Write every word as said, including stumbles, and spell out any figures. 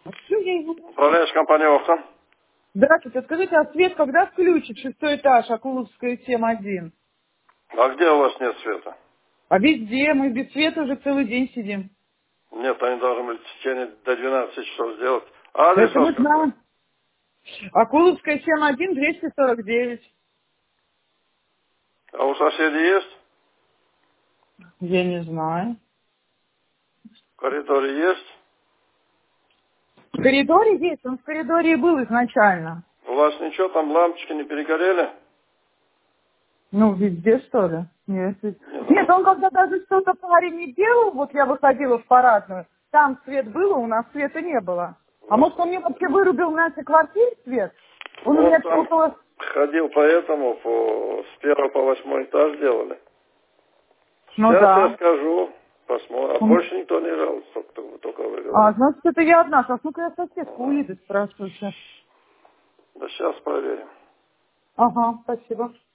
Всё, я его- Управляешь компанией Охта? Здравствуйте, скажите, а свет когда включит? Шестой этаж, Акуловская, семь один. А где у вас нет света? А везде, мы без света уже целый день сидим. Нет, они должны были в течение до двенадцати часов сделать. А адрес Это у вас мы какой? знаем. Акуловская, семь один, двести сорок девять. А у соседей есть? Я не знаю. В коридоре есть? В коридоре есть, он в коридоре и был изначально. У вас ничего, там лампочки не перегорели? Ну, везде, что ли? Нет, ведь- Нет. Нет, он когда даже что-то в паре не делал, вот я выходила в парадную, там свет был, а у нас света не было. А Вот. может, он мне вообще вырубил в нашей квартире свет? Он у Он меня там около... ходил по этому, по, с первого по восьмой этаж делали. Ну Сейчас я да. скажу, посмотрим. А Он- больше никто не жалуется, только, только, только вы А, говорите. значит, это я одна. Сейчас, ну-ка я соседку у Ага. Лиды спрашиваю сейчас. Да сейчас проверим. Ага, спасибо.